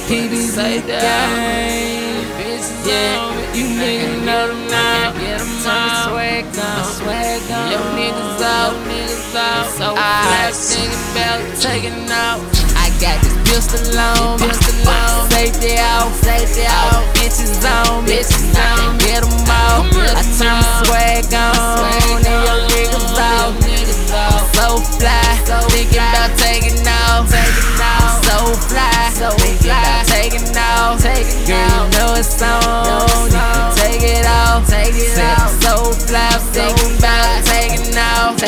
PBZ gang, yeah, you niggas know them now. Get them all, swag on, yo niggas out, so flash, thinking about taking out. I got this pistol on, safety out, bitches on, get them all. I turn my swag on, and yo niggas out, so fly, thinking about taking off, so fly, thinking about taking off. Girl, you know it's on, you can take it off, so fly, thinking about taking off.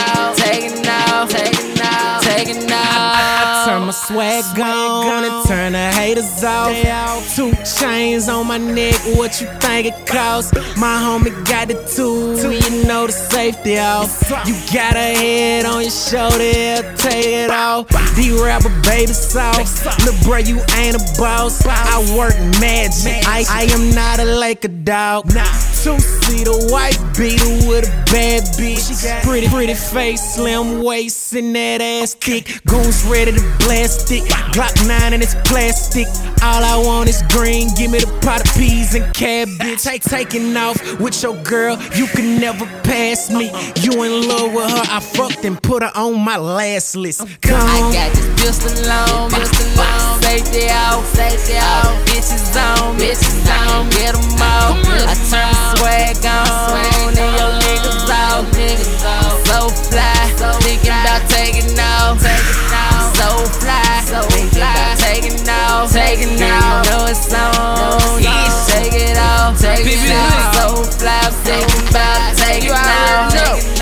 I turn my swag on and turn the haters off. 2 chains on my neck, what you think it costs? My homie got the 2, you know the safety off. You got a head on your shoulder, he'll take it off. D-rapper baby sauce, look bro, you ain't a boss. I work magic, I am not a Laker dog. 2-seater white beater with a bad bitch. Pretty face, slim waist, and that ass thick. Goons ready to blast it. Glock 9 and it's plastic. All I want is green, give me the pot of peas and cabbage. Taking off with your girl, you can never pass me. You in love with her, I fucked and put her on my last list. Come on. I got this pistol on, safety out, bitches on, get them all. I turn my swag on, and your niggas out, so fly, thinking about taking off, so fly, thinking about taking off, you know it's on, you can take it off, so fly, thinking about taking off,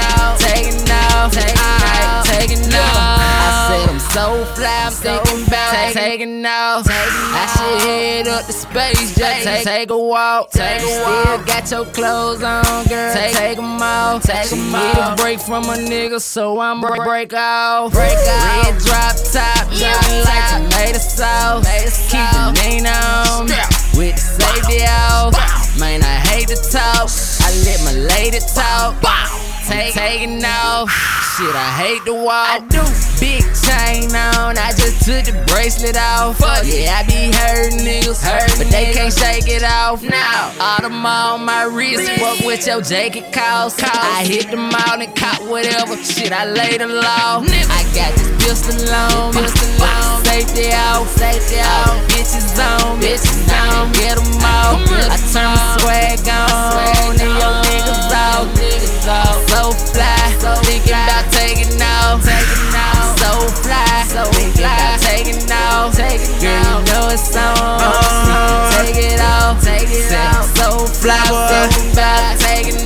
I said I'm so fly, I'm thinking about taking off. I should head up to space, just take a walk. Still got your clothes on, girl, take them off. She need a break from a nigga, so I'm break off. Red drop top, looking like tomato sauce. Keep the lean on, with the safety off. Man, I hate to talk, I let my lady talk. Taking off, shit, I hate to walk. I do. Big chain on, I just took the bracelet off. Yeah, I be hurting niggas, but they can't shake it off now. All them on my wrist, fuck with your jacket cost. I hit them out and caught whatever, shit, I lay the law. I got this pistol on, safety out, bitches on, get them all. I turn my swag on, and your niggas out, so fly, thinking about taking off, so fly, thinking about taking off. Girl, you know it's on, take it off, so fly, thinking about taking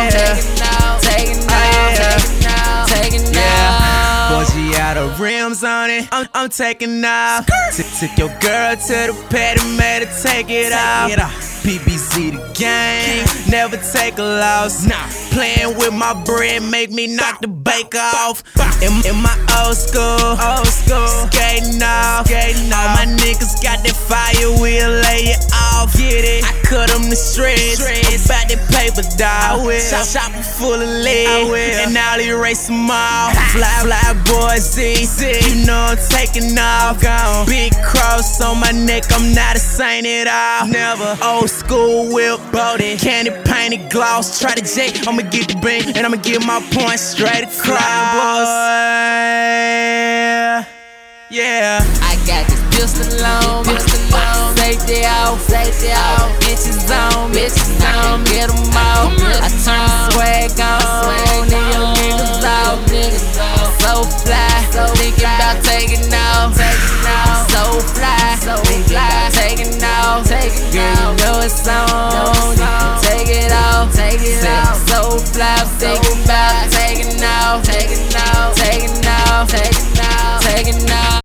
off. Boy, she out of rims on it, I'm taking off. Took your girl to the pad and made her take it off. PBZ the gang, never take a loss. Playing with my bread make me knock the bake off. In my old school, skating off. All my niggas got that fire, we'll lay it off. Get it? I cut them to shreds, about that paper dog. Chopper full of lead, and I'll erase them all. Fly boy Z, you know I'm taking off. Big cross on my neck, I'm not a saint at all. Never. Old school whip, boating, candy painted gloss. Try to J, I'ma get the beam, and I'ma get my point straight across. Yeah. I got this pistol on, safety out, bitches on, get them all. I turn my swag on, and your niggas out, so fly, thinking about taking off, so fly, thinking about taking off. Girl, you know it's on, you can take it off, so fly, thinking about